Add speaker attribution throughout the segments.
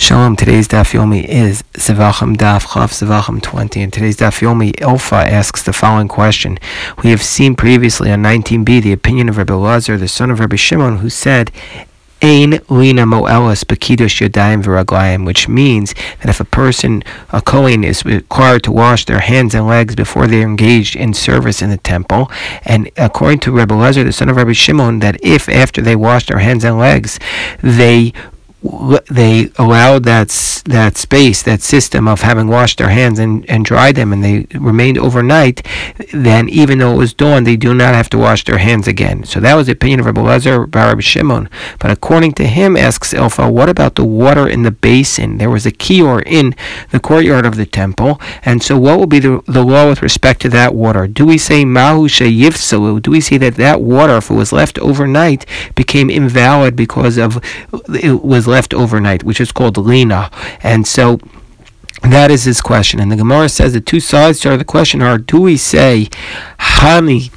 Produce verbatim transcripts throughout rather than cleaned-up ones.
Speaker 1: Shalom, today's Daf Yomi is Zevachim Daf Chav Zevachim twenty, and today's Daf Yomi Ilfa asks the following question. We have seen previously on nineteen b the opinion of Rabbi Elazar, the son of Rabbi Shimon, who said, Ein lina moelis b'kiddush yadayim v'raglayim, which means that if a person, a kohen, is required to wash their hands and legs before they are engaged in service in the temple, and according to Rabbi Elazar, the son of Rabbi Shimon, that if after they wash their hands and legs, they they allowed that that space, that system of having washed their hands and, and dried them, and they remained overnight, then even though it was dawn, they do not have to wash their hands again. So that was the opinion of Rabbi Elazar bar Rabbi Shimon. But according to him, asks Ilfa, what about the water in the basin? There was a kior in the courtyard of the temple, and so what will be the, the law with respect to that water? Do we say mahu sheyivsalu? Do we say that that water, if it was left overnight, became invalid because of it was left overnight, which is called lina? And so that is his question. And the Gemara says the two sides to the question are, do we say hani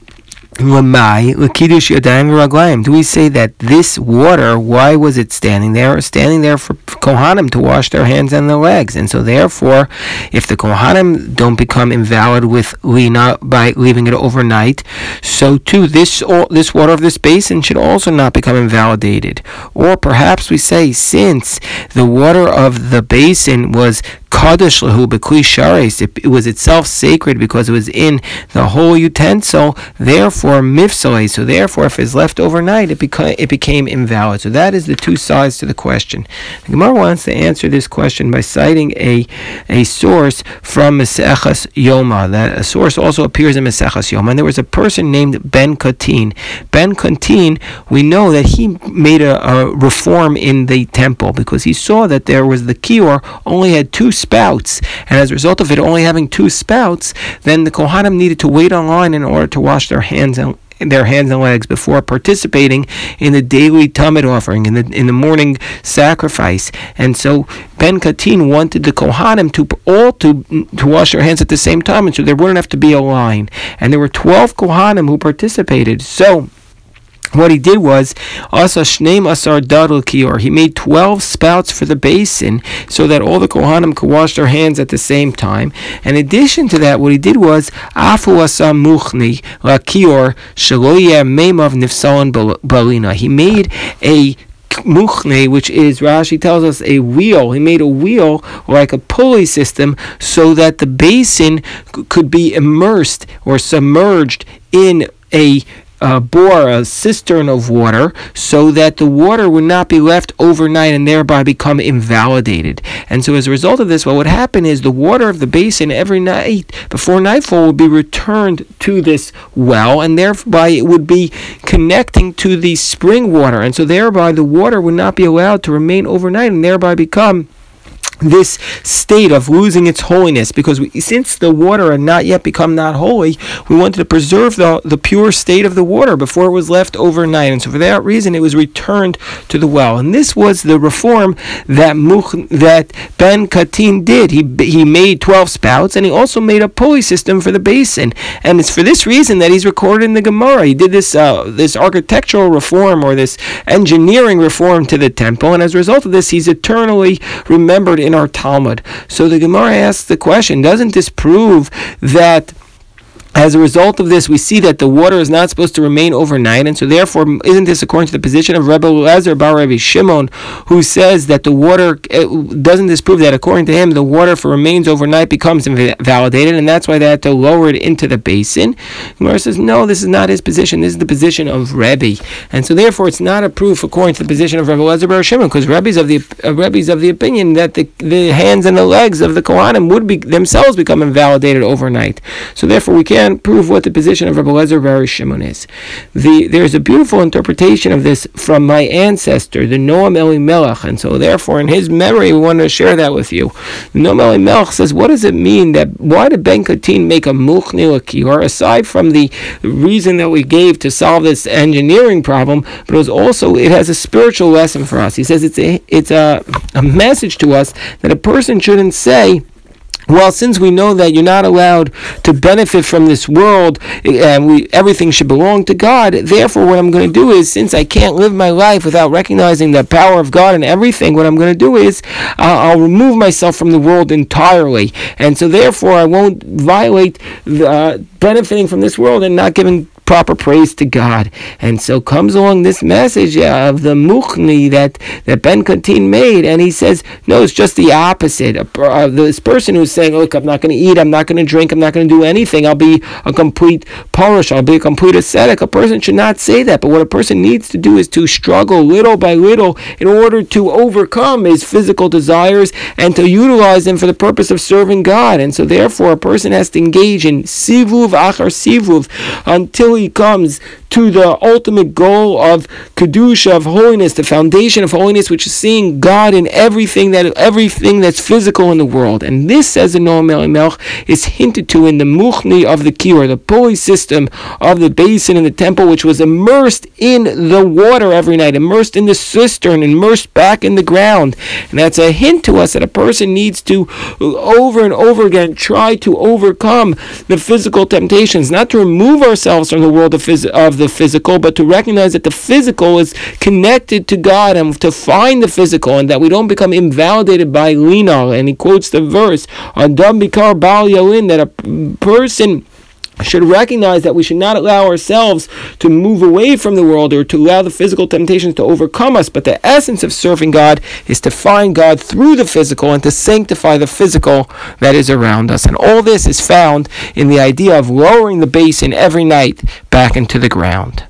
Speaker 1: lamai l'kiddush yadayim v'raglayim? Do we say that this water, why was it standing there? It was standing there for Kohanim to wash their hands and their legs. And so therefore, if the Kohanim don't become invalid with lina by leaving it overnight, so too this this water of this basin should also not become invalidated. Or perhaps we say, since the water of the basin was Kadosh lahu b'kli sharis, it was itself sacred because it was in the whole utensil, therefore mifsalei, so therefore if it's left overnight, it, beca- it became invalid. So that is the two sides to the question. The Gemara wants to answer this question by citing a a source from Maseches Yoma. That a source also appears in Maseches Yoma, and there was a person named Ben Katin. Ben Katin, we know that he made a, a reform in the temple because he saw that there was the kior only had two spouts, and as a result of it only having two spouts, then the Kohanim needed to wait online in order to wash their hands and their hands and legs before participating in the daily Tamid offering, in the in the morning sacrifice. And so Ben Katin wanted the Kohanim to all to to wash their hands at the same time, and so there wouldn't have to be a line. And there were twelve Kohanim who participated. So what he did was, Asa Shneim Asar Dadal Kior, he made twelve spouts for the basin so that all the Kohanim could wash their hands at the same time. In addition to that, what he did was, Afu Asa Muchni La Kior Shaloyeh Meimav Nifsalan Balina. He made a muchne, which is, Rashi tells us, a wheel. He made a wheel like a pulley system so that the basin c- could be immersed or submerged in a Uh, bore, a cistern of water, so that the water would not be left overnight and thereby become invalidated. And so as a result of this, what would happen is the water of the basin every night before nightfall would be returned to this well, and thereby it would be connecting to the spring water, and so thereby the water would not be allowed to remain overnight and thereby become this state of losing its holiness, because we, since the water had not yet become not holy, we wanted to preserve the, the pure state of the water before it was left overnight, and so for that reason it was returned to the well. And this was the reform that Much, that Ben Katin did. He he made twelve spouts, and he also made a pulley system for the basin, and it's for this reason that he's recorded in the Gemara. He did this uh, this architectural reform, or this engineering reform to the temple, and as a result of this, he's eternally remembered in our Talmud. So the Gemara asks the question, doesn't this prove that as a result of this, we see that the water is not supposed to remain overnight, and so therefore, isn't this according to the position of Rabbi Elazar bar Rabbi Shimon, who says that the water, doesn't this prove that according to him, the water, if it remains overnight, becomes invalidated, and that's why they had to lower it into the basin? Gemara says, no, this is not his position, this is the position of Rebbe, and so therefore it's not a proof according to the position of Rabbi Elazar bar Shimon, because Rebbe's of the uh, Rebbe's of the opinion that the, the hands and the legs of the Kohanim would be themselves become invalidated overnight. So therefore we can't prove what the position of Rabbi Elazar bar Shimon is. The, there's a beautiful interpretation of this from my ancestor, the Noam Elimelech, and so therefore in his memory we want to share that with you. Noam Elimelech says, what does it mean that, why did Ben Katin make a muchni l'kior, aside from the reason that we gave to solve this engineering problem, but it was also, it has a spiritual lesson for us. He says it's a, it's a, a message to us that a person shouldn't say Well, since we know that you're not allowed to benefit from this world, and we everything should belong to God, therefore what I'm going to do is, since I can't live my life without recognizing the power of God in everything, what I'm going to do is uh, I'll remove myself from the world entirely. And so therefore I won't violate the, uh, benefiting from this world and not giving proper praise to God. And so comes along this message uh, of the Muchni that, that Ben Katin made, and he says, no, it's just the opposite. Uh, this person who's saying, look, I'm not going to eat, I'm not going to drink, I'm not going to do anything, I'll be a complete Parish, I'll be a complete ascetic. A person should not say that, but what a person needs to do is to struggle little by little in order to overcome his physical desires and to utilize them for the purpose of serving God. And so therefore a person has to engage in sivuv achar sivuv until he comes to the ultimate goal of kedusha, of holiness, the foundation of holiness, which is seeing God in everything that everything that's physical in the world. And this, says the Noam Elimelech, is hinted to in the Muchni of the Kior, the pulley system of the basin in the temple, which was immersed in the water every night, immersed in the cistern, immersed back in the ground. And that's a hint to us that a person needs to, over and over again, try to overcome the physical temptations, not to remove ourselves from the world of, phys- of the physical, but to recognize that the physical is connected to God, and to find the physical, and that we don't become invalidated by linal. And he quotes the verse, Adam bikar bal yalin, that a person should recognize that we should not allow ourselves to move away from the world or to allow the physical temptations to overcome us, but the essence of serving God is to find God through the physical and to sanctify the physical that is around us. And all this is found in the idea of lowering the basin every night back into the ground.